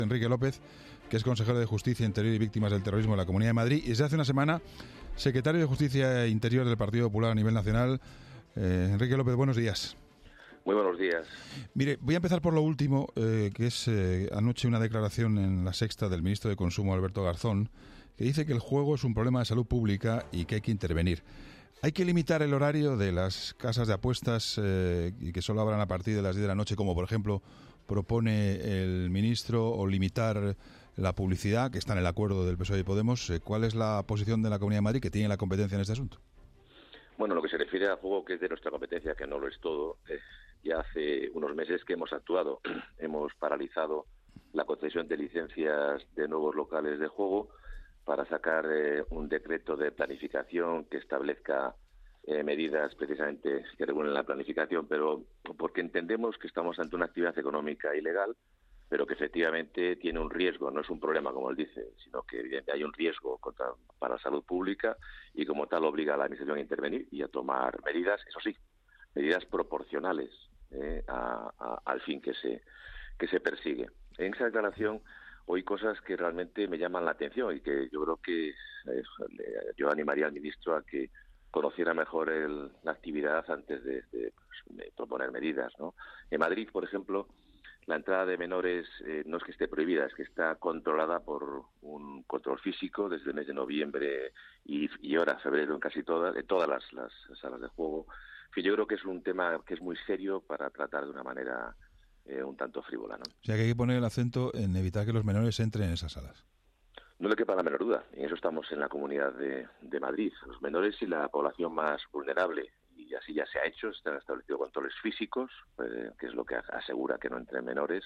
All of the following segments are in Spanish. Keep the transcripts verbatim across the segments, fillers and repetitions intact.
Enrique López, que es consejero de Justicia, Interior y Víctimas del Terrorismo de la Comunidad de Madrid, y desde hace una semana secretario de Justicia e Interior del Partido Popular a nivel nacional. Eh, Enrique López, buenos días. Muy buenos días. Mire, voy a empezar por lo último, eh, que es eh, anoche una declaración en La Sexta del ministro de Consumo, Alberto Garzón, que dice que el juego es un problema de salud pública y que hay que intervenir. ¿Hay que limitar el horario de las casas de apuestas eh, y que solo abran a partir de las diez de la noche, como por ejemplo propone el ministro, o limitar la publicidad, que está en el acuerdo del P S O E y Podemos? ¿Cuál es la posición de la Comunidad de Madrid, que tiene la competencia en este asunto? Bueno, lo que se refiere al juego que es de nuestra competencia, que no lo es todo, eh, ya hace unos meses que hemos actuado. Hemos paralizado la concesión de licencias de nuevos locales de juego para sacar eh, un decreto de planificación que establezca eh, medidas precisamente que regulen la planificación, pero porque entendemos que estamos ante una actividad económica ilegal, pero que efectivamente tiene un riesgo, no es un problema como él dice, sino que evidentemente hay un riesgo contra, para la salud pública, y como tal obliga a la Administración a intervenir y a tomar medidas, eso sí, medidas proporcionales eh, a, a, al fin que se que se persigue. En esa declaración oí cosas que realmente me llaman la atención y que yo creo que eh, yo animaría al ministro a que conociera mejor el, la actividad antes de, de, pues, de proponer medidas, ¿no? En Madrid, por ejemplo, la entrada de menores eh, no es que esté prohibida, es que está controlada por un control físico desde el mes de noviembre y, y ahora febrero en casi todas, de todas las, las salas de juego. Que yo creo que es un tema que es muy serio para tratar de una manera eh, un tanto frívola, ¿no? O sea, que hay que poner el acento en evitar que los menores entren en esas salas. No le quepa la menor duda, en eso estamos en la Comunidad de, de Madrid. Los menores y la población más vulnerable, y así ya se ha hecho, están establecidos controles físicos, eh, que es lo que asegura que no entren menores,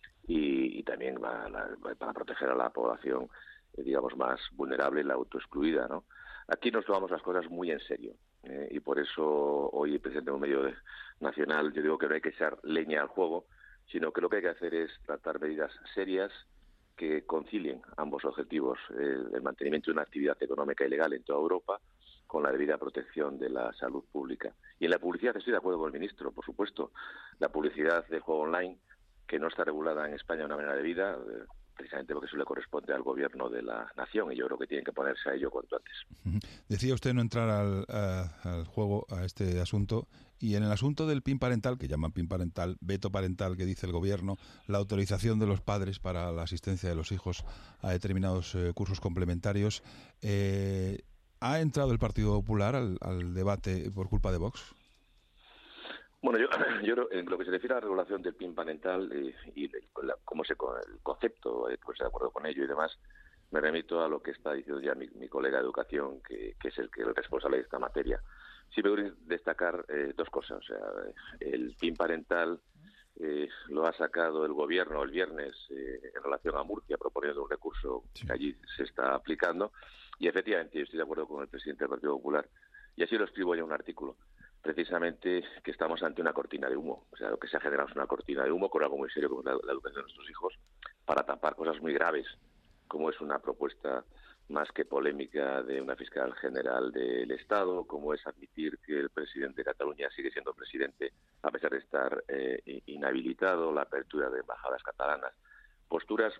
y, y también va, la, va para proteger a la población, eh, digamos, más vulnerable, la autoexcluida, ¿no? Aquí nos tomamos las cosas muy en serio, eh, y por eso hoy, presente en un medio de, nacional, yo digo que no hay que echar leña al juego, sino que lo que hay que hacer es tratar medidas serias que concilien ambos objetivos, el, el mantenimiento de una actividad económica ilegal en toda Europa con la debida protección de la salud pública. Y en la publicidad estoy de acuerdo con el ministro, por supuesto. La publicidad de juego online, que no está regulada en España de una manera debida, eh, precisamente porque eso le corresponde al gobierno de la nación, y yo creo que tienen que ponerse a ello cuanto antes. Decía usted no entrar al, a, al juego, a este asunto, y en el asunto del PIN parental, que llaman PIN parental, veto parental que dice el gobierno, la autorización de los padres para la asistencia de los hijos a determinados eh, cursos complementarios, eh, ¿ha entrado el Partido Popular al, al debate por culpa de Vox? Bueno, yo, yo en lo que se refiere a la regulación del PIN parental eh, y de, la, cómo se el concepto, eh, pues de acuerdo con ello y demás, me remito a lo que está diciendo ya mi, mi colega de Educación, que, que es el que es el responsable de esta materia. Sí me gustaría destacar eh, dos cosas. O sea, el PIN parental eh, lo ha sacado el gobierno el viernes eh, en relación a Murcia, proponiendo un recurso sí. que allí se está aplicando, y efectivamente yo estoy de acuerdo con el presidente del Partido Popular, y así lo escribo yo en un artículo, precisamente que estamos ante una cortina de humo. O sea, lo que se ha generado es una cortina de humo con algo muy serio como la, la educación de nuestros hijos, para tapar cosas muy graves, como es una propuesta más que polémica de una fiscal general del Estado, como es admitir que el presidente de Cataluña sigue siendo presidente a pesar de estar eh, inhabilitado, la apertura de embajadas catalanas, posturas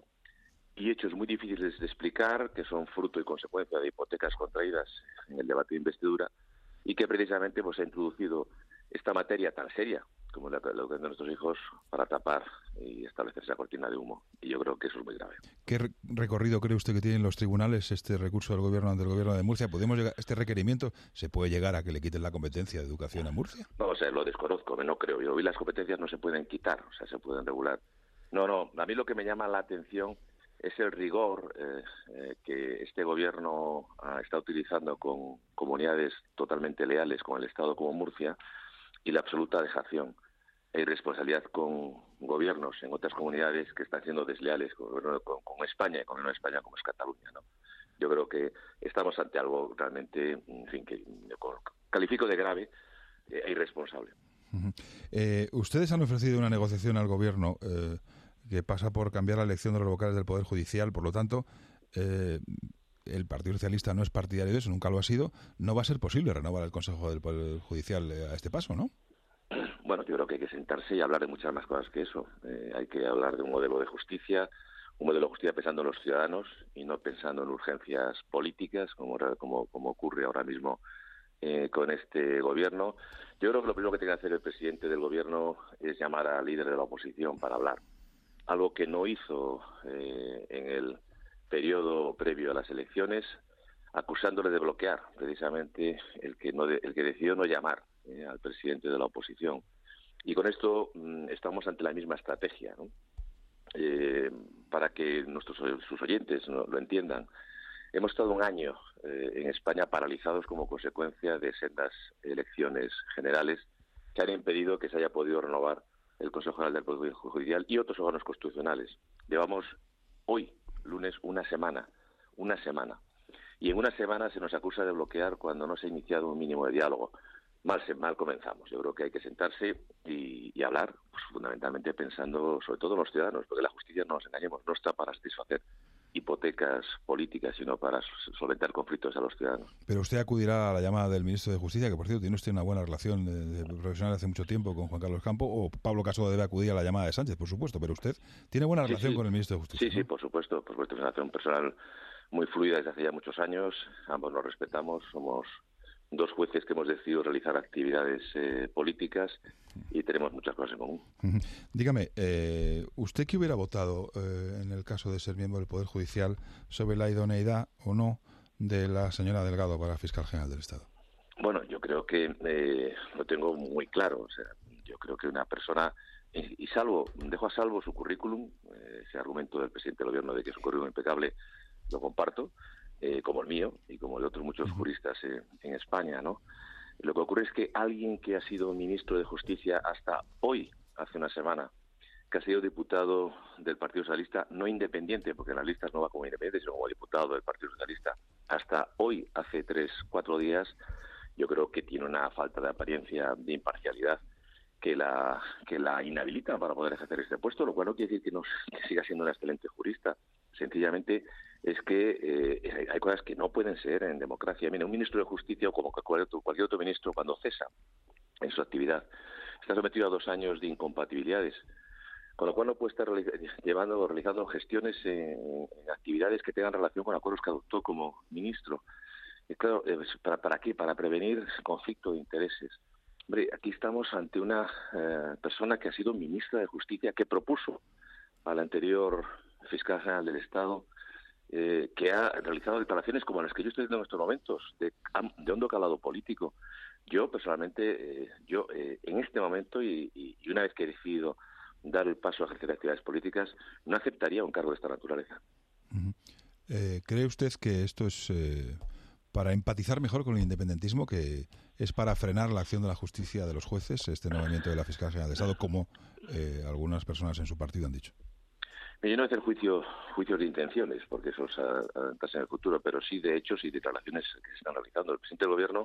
y hechos muy difíciles de explicar, que son fruto y consecuencia de hipotecas contraídas en el debate de investidura, y que precisamente pues ha introducido esta materia tan seria como la educación de nuestros hijos para tapar y establecer esa cortina de humo. Y yo creo que eso es muy grave. ¿Qué re- recorrido cree usted que tienen los tribunales este recurso del gobierno ante el gobierno de Murcia? ¿Podemos llegar, este requerimiento, se puede llegar a que le quiten la competencia de educación a Murcia? No, o sea, lo desconozco, no creo yo. Y las competencias no se pueden quitar, o sea, se pueden regular. No, no, a mí lo que me llama la atención es el rigor eh, eh, que este gobierno ah, está utilizando con comunidades totalmente leales, con el Estado como Murcia, y la absoluta dejación e irresponsabilidad con gobiernos en otras comunidades que están siendo desleales con, con, con España, con una España como es Cataluña, ¿no? Yo creo que estamos ante algo realmente, en fin, que califico de grave e irresponsable. Uh-huh. Eh, ustedes han ofrecido una negociación al gobierno eh, que pasa por cambiar la elección de los vocales del Poder Judicial, por lo tanto, eh, el Partido Socialista no es partidario de eso, nunca lo ha sido. No va a ser posible renovar el Consejo del Poder Judicial a este paso, ¿no? Bueno, yo creo que hay que sentarse y hablar de muchas más cosas que eso. Eh, hay que hablar de un modelo de justicia, un modelo de justicia pensando en los ciudadanos y no pensando en urgencias políticas, como, como, como ocurre ahora mismo eh, con este gobierno. Yo creo que lo primero que tiene que hacer el presidente del gobierno es llamar al líder de la oposición para hablar, algo que no hizo eh, en el periodo previo a las elecciones, acusándole de bloquear precisamente el que no de, el que decidió no llamar eh, al presidente de la oposición. Y con esto mmm, estamos ante la misma estrategia, ¿no? Eh, para que nuestros sus oyentes ¿no? lo entiendan. Hemos estado un año eh, en España paralizados como consecuencia de sendas elecciones generales que han impedido que se haya podido renovar el Consejo General del Poder Judicial y otros órganos constitucionales. Llevamos hoy, lunes, una semana, una semana. Y en una semana se nos acusa de bloquear cuando no se ha iniciado un mínimo de diálogo. Mal, mal comenzamos. Yo creo que hay que sentarse y, y hablar, pues, fundamentalmente pensando sobre todo en los ciudadanos, porque la justicia, no nos engañemos, no está para satisfacer hipotecas políticas, sino para solventar conflictos a los ciudadanos. Pero usted acudirá a la llamada del ministro de Justicia, que por cierto tiene usted una buena relación de, de profesional hace mucho tiempo con Juan Carlos Campo, o Pablo Casado debe acudir a la llamada de Sánchez, por supuesto, pero usted tiene buena sí, relación sí. con el ministro de Justicia. Sí, ¿no? Sí, por supuesto, por supuesto, es una relación personal muy fluida desde hace ya muchos años, ambos nos respetamos, somos dos jueces que hemos decidido realizar actividades eh, políticas y tenemos muchas cosas en común. Uh-huh. Dígame, eh, ¿usted qué hubiera votado eh, en el caso de ser miembro del Poder Judicial sobre la idoneidad o no de la señora Delgado para fiscal general del Estado? Bueno, yo creo que eh, lo tengo muy claro. O sea, yo creo que una persona, y, y salvo, dejo a salvo su currículum, eh, ese argumento del presidente del gobierno de que es un currículum impecable, lo comparto, eh, como el mío y como el de otros muchos juristas eh, en España, ¿no? Lo que ocurre es que alguien que ha sido ministro de Justicia hasta hoy, hace una semana, que ha sido diputado del Partido Socialista, no independiente, porque en las listas no va como independiente, sino como diputado del Partido Socialista, hasta hoy, hace tres, cuatro días, yo creo que tiene una falta de apariencia de imparcialidad que la que la inhabilita para poder ejercer este puesto, lo cual no quiere decir que no que siga siendo una excelente jurista. Sencillamente es que eh, hay cosas que no pueden ser en democracia. Mira, un ministro de Justicia o como cualquier otro, cualquier otro ministro, cuando cesa en su actividad, está sometido a dos años de incompatibilidades, con lo cual no puede estar llevando o realizando gestiones en, en actividades que tengan relación con acuerdos que adoptó como ministro. Y claro, ¿para, ¿para qué? Para prevenir conflicto de intereses. Hombre, aquí estamos ante una eh, persona que ha sido ministra de Justicia, que propuso al anterior fiscal general del Estado, eh, que ha realizado declaraciones como las que yo estoy haciendo en estos momentos, de, de hondo calado político. Yo, personalmente, eh, yo eh, en este momento y, y, y una vez que he decidido dar el paso a ejercer actividades políticas, no aceptaría un cargo de esta naturaleza. Uh-huh. Eh, ¿Cree usted que esto es eh, para empatizar mejor con el independentismo, que es para frenar la acción de la justicia de los jueces, este nombramiento de la fiscal general del Estado, como eh, algunas personas en su partido han dicho? Yo no voy a hacer juicio, juicios de intenciones, porque eso es adelantarse en el futuro, pero sí de hechos y declaraciones que se están realizando. El presidente del Gobierno,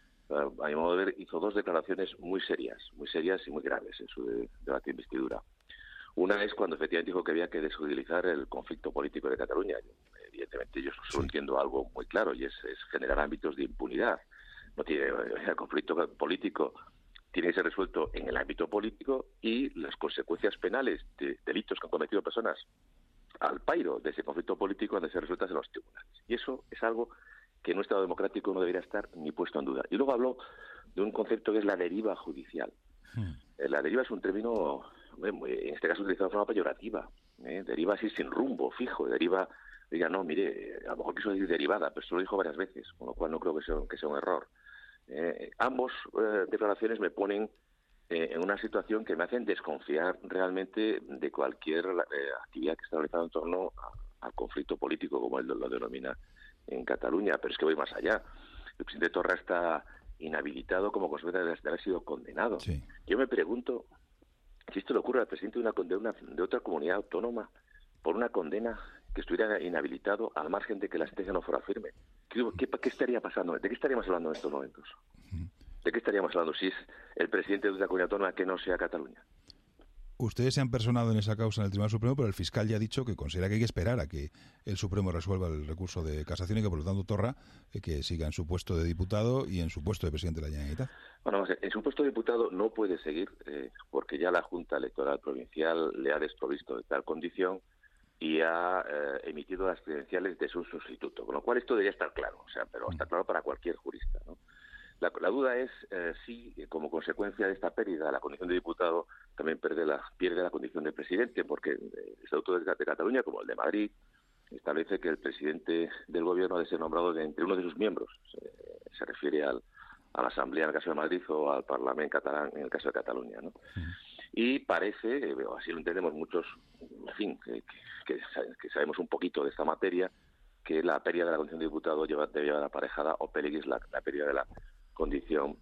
a mi modo de ver, hizo dos declaraciones muy serias, muy serias y muy graves en su de, debate de investidura. Una es cuando efectivamente dijo que había que desjudicializar el conflicto político de Cataluña. Evidentemente yo solo entiendo algo muy claro, y es, es generar ámbitos de impunidad. No tiene el conflicto político tiene que ser resuelto en el ámbito político, y las consecuencias penales de delitos que han cometido personas al pairo de ese conflicto político han de ser resueltas en los tribunales. Y eso es algo que en un Estado democrático no debería estar ni puesto en duda. Y luego habló de un concepto que es la deriva judicial. Hmm. La deriva es un término, en este caso utilizado de forma peyorativa. ¿eh? Deriva así sin rumbo, fijo. Deriva, diga, no, mire, a lo mejor quiso decir derivada, pero eso lo dijo varias veces, con lo cual no creo que sea, que sea un error. Eh, ambos eh, declaraciones me ponen eh, en una situación que me hacen desconfiar realmente de cualquier eh, actividad que está realizada en torno a, al conflicto político, como él lo, lo denomina en Cataluña. Pero es que voy más allá. El presidente Torra está inhabilitado como consecuencia de haber sido condenado. Sí. Yo me pregunto si esto le ocurre al presidente de una, de una de otra comunidad autónoma por una condena, que estuviera inhabilitado al margen de que la sentencia no fuera firme. ¿Qué, qué, qué estaría pasando? ¿De qué estaríamos hablando en estos momentos? ¿De qué estaríamos hablando si es el presidente de una comunidad autónoma que no sea Cataluña? Ustedes se han personado en esa causa en el Tribunal Supremo, pero el fiscal ya ha dicho que considera que hay que esperar a que el Supremo resuelva el recurso de casación y que, por lo tanto, Torra eh, que siga en su puesto de diputado y en su puesto de presidente de la Generalitat. Bueno, en su puesto de diputado no puede seguir eh, porque ya la Junta Electoral Provincial le ha desprovisto de tal condición, y ha eh, emitido las credenciales de su sustituto, con lo cual esto debería estar claro, o sea, pero está claro para cualquier jurista, ¿no? La, la duda es eh, si, como consecuencia de esta pérdida, la condición de diputado también pierde la, pierde la condición de presidente, porque el Estatuto de, de Cataluña, como el de Madrid, establece que el presidente del gobierno ha de ser nombrado de entre uno de sus miembros. Se, se refiere al, a la Asamblea en el caso de Madrid o al Parlamento catalán en el caso de Cataluña, ¿no? Uh-huh. Y parece, o así lo entendemos muchos, en fin, que, que, que sabemos un poquito de esta materia, que la pérdida de la condición de diputado lleva, debe llevar aparejada o peligris la, la pérdida de la condición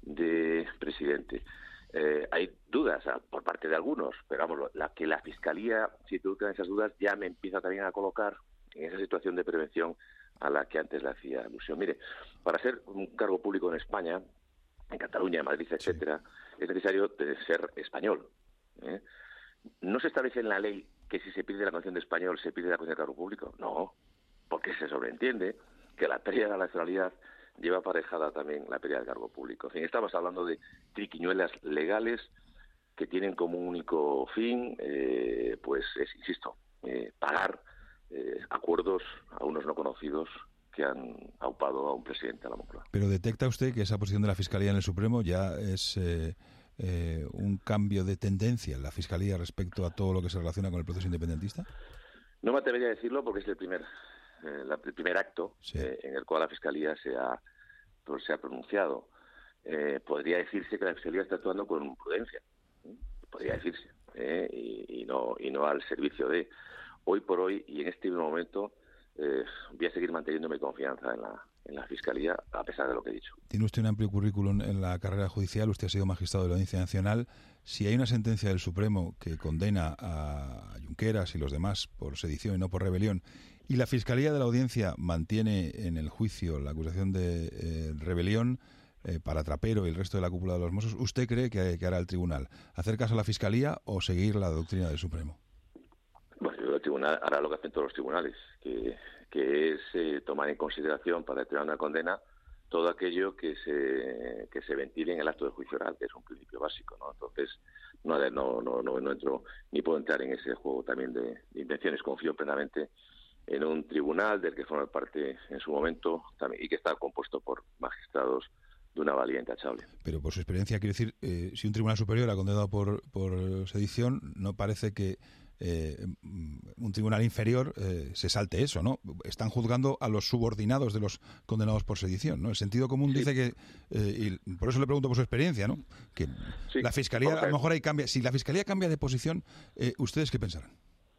de presidente. Eh, hay dudas a, por parte de algunos, pero vamos, la que la Fiscalía, si introducen esas dudas, ya me empieza también a colocar en esa situación de prevención a la que antes le hacía alusión. Mire, para ser un cargo público en España, en Cataluña, en Madrid, etcétera, sí, es necesario ser español, ¿eh? No se establece en la ley que si se pide la condición de español se pide la condición de cargo público, no, porque se sobreentiende que la pérdida de la nacionalidad lleva aparejada también la pérdida del cargo público. En fin, estamos hablando de triquiñuelas legales que tienen como único fin, eh, pues, es, insisto, eh, pagar eh, acuerdos a unos no conocidos que han aupado a un presidente a la Moncloa. Pero ¿detecta usted que esa posición de la Fiscalía en el Supremo ya es eh, eh, un cambio de tendencia en la Fiscalía respecto a todo lo que se relaciona con el proceso independentista? No me atrevería a decirlo porque es el primer Eh, la, el primer acto sí. eh, en el cual la Fiscalía se ha, pues, se ha pronunciado. Eh, podría decirse que la Fiscalía está actuando con prudencia, ¿eh? podría decirse, eh, y, y no y no al servicio de. Hoy por hoy y en este momento eh, voy a seguir manteniendo mi confianza en la, en la Fiscalía, a pesar de lo que he dicho. Tiene usted un amplio currículum en la carrera judicial, usted ha sido magistrado de la Audiencia Nacional. Si hay una sentencia del Supremo que condena a Junqueras y los demás por sedición y no por rebelión, y la Fiscalía de la Audiencia mantiene en el juicio la acusación de eh, rebelión eh, para Trapero y el resto de la cúpula de los Mossos, ¿usted cree que, que hará el tribunal? ¿Hacer caso a la Fiscalía o seguir la doctrina del Supremo? Bueno, yo creo que el tribunal hará lo que hacen todos los tribunales, que, que es eh, tomar en consideración para determinar una condena todo aquello que se que se ventile en el acto de juicio oral, que es un principio básico, ¿no? Entonces, no no no no, no entro ni puedo entrar en ese juego también de, de intenciones. Confío plenamente en un tribunal del que forma parte en su momento también, y que está compuesto por magistrados de una valía intachable. Pero por su experiencia, quiero decir, eh, si un tribunal superior ha condenado por, por sedición, no parece que eh, un tribunal inferior eh, se salte eso, ¿no? Están juzgando a los subordinados de los condenados por sedición, ¿no? El sentido común sí. dice que, eh, y por eso le pregunto por su experiencia, ¿no? Que sí. la Fiscalía, a lo mejor ahí cambia, si la Fiscalía cambia de posición, eh, ¿ustedes qué pensarán?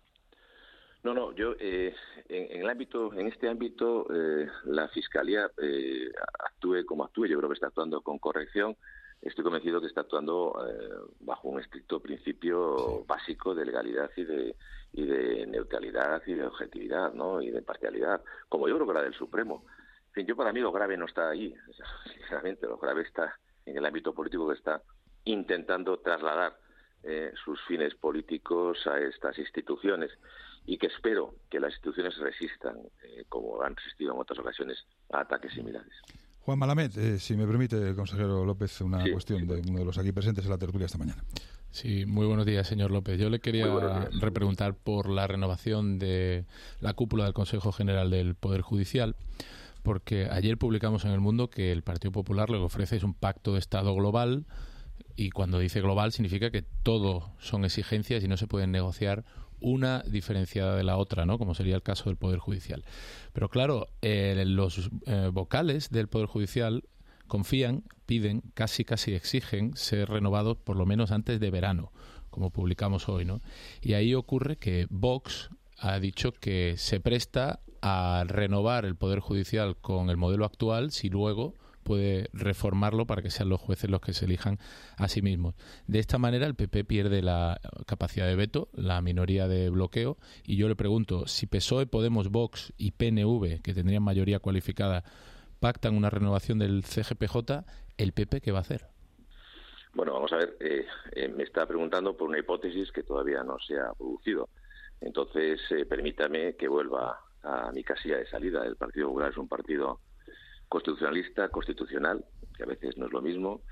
No, no, yo eh, en, en el ámbito, en este ámbito, eh, la Fiscalía eh, actúe como actúe. Yo creo que está actuando con corrección. Estoy convencido que está actuando eh, bajo un estricto principio sí. básico de legalidad y de y de neutralidad y de objetividad, ¿no? Y de imparcialidad, como yo creo que la del Supremo. En fin, yo para mí lo grave no está ahí, sinceramente, lo grave está en el ámbito político que está intentando trasladar eh, sus fines políticos a estas instituciones. Y que espero que las instituciones resistan, eh, como han resistido en otras ocasiones, a ataques similares. Juan Malamed, eh, si me permite, consejero López, una sí, cuestión sí, de uno de los aquí presentes en la tertulia esta mañana. Sí, muy buenos días, señor López. Yo le quería repreguntar por la renovación de la cúpula del Consejo General del Poder Judicial, porque ayer publicamos en El Mundo que el Partido Popular lo que ofrece es un pacto de Estado global, y cuando dice global significa que todo son exigencias y no se pueden negociar una diferenciada de la otra, ¿no? Como sería el caso del Poder Judicial. Pero claro, eh, los eh, vocales del Poder Judicial confían, piden, casi casi exigen ser renovados por lo menos antes de verano, como publicamos hoy, ¿no? Y ahí ocurre que Vox ha dicho que se presta a renovar el Poder Judicial con el modelo actual si luego puede reformarlo para que sean los jueces los que se elijan a sí mismos. De esta manera el P P pierde la capacidad de veto, la minoría de bloqueo, y yo le pregunto, si P S O E, Podemos, Vox y P N V, que tendrían mayoría cualificada, pactan una renovación del C G P J, ¿el P P qué va a hacer? Bueno, vamos a ver, eh, eh, me está preguntando por una hipótesis que todavía no se ha producido. Entonces, eh, permítame que vuelva a mi casilla de salida. El Partido Popular es un partido constitucionalista, constitucional, que a veces no es lo mismo,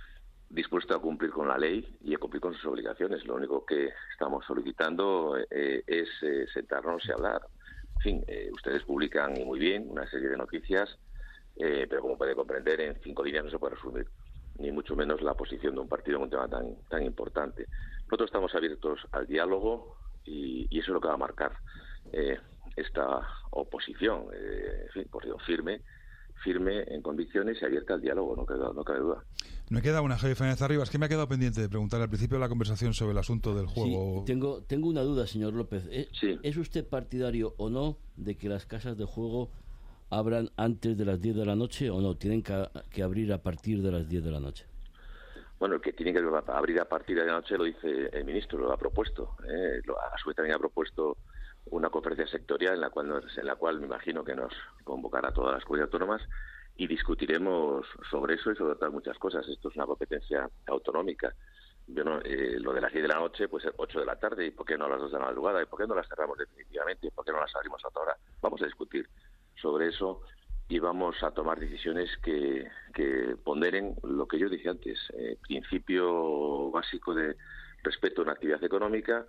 dispuesto a cumplir con la ley y a cumplir con sus obligaciones. Lo único que estamos solicitando eh, es eh, sentarnos y hablar. En fin, eh, ustedes publican muy bien una serie de noticias, eh, pero como puede comprender, en cinco líneas no se puede resumir, ni mucho menos la posición de un partido en un tema tan, tan importante. Nosotros estamos abiertos al diálogo y, y eso es lo que va a marcar eh, esta oposición, eh, en fin, por Dios, firme, firme en convicciones y abierta al diálogo, no cabe, no cabe duda. Me queda una, Javier Fernández Arribas, que me ha quedado pendiente de preguntar al principio de la conversación sobre el asunto del juego. Sí, tengo, tengo una duda, señor López. ¿Es, sí. ¿Es usted partidario o no de que las casas de juego abran antes de las diez de la noche o no? ¿Tienen que, que abrir a partir de las diez de la noche? Bueno, el que tiene que abrir a partir de la noche lo dice el ministro, lo ha propuesto. ¿eh? A su vez también ha propuesto una conferencia sectorial en la cual en la cual me imagino que nos convocará a todas las comunidades autónomas y discutiremos sobre eso y sobre otras muchas cosas. Esto es una competencia autonómica. Yo no, eh, lo de las diez de la noche puede ser ocho de la tarde, y por qué no a las dos de la madrugada, y por qué no las cerramos definitivamente, y por qué no las abrimos a otra hora. Vamos a discutir sobre eso y vamos a tomar decisiones que, que ponderen lo que yo dije antes, eh, principio básico de respeto a una actividad económica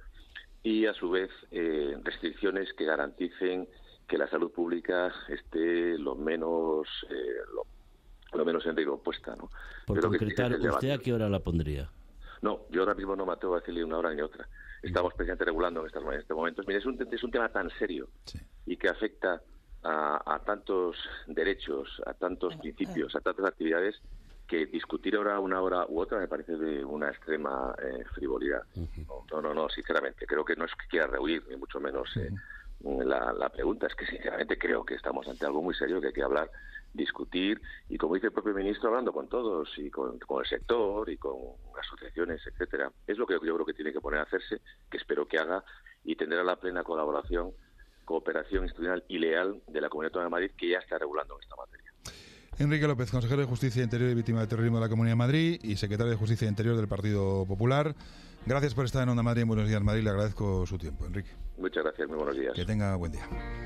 y a su vez eh, restricciones que garanticen que la salud pública esté lo menos eh, lo, lo menos en riesgo puesta, ¿no? Por Creo concretar, que ¿usted a qué hora la pondría? No, yo ahora mismo no me atrevo a decirle una hora ni otra. Estamos precisamente regulando en estos, en estos momentos. Mire, es un, es un tema tan serio sí. y que afecta a, a tantos derechos, a tantos principios, a tantas actividades, que discutir ahora una hora u otra me parece de una extrema eh, frivolidad. Uh-huh. No, no, no, sinceramente. Creo que no es que quiera rehuir, ni mucho menos eh, uh-huh. la, la pregunta. Es que sinceramente creo que estamos ante algo muy serio que hay que hablar, discutir, y como dice el propio ministro, hablando con todos, y con, con el sector, y con asociaciones, etcétera. Es lo que yo creo que tiene que poner a hacerse, que espero que haga, y tendrá la plena colaboración, cooperación institucional y leal de la Comunidad Autónoma de Madrid, que ya está regulando en esta materia. Enrique López, consejero de Justicia Interior y víctima de terrorismo de la Comunidad de Madrid y secretario de Justicia Interior del Partido Popular. Gracias por estar en Onda Madrid en Buenos Días Madrid. Le agradezco su tiempo, Enrique. Muchas gracias, muy buenos días. Que tenga buen día.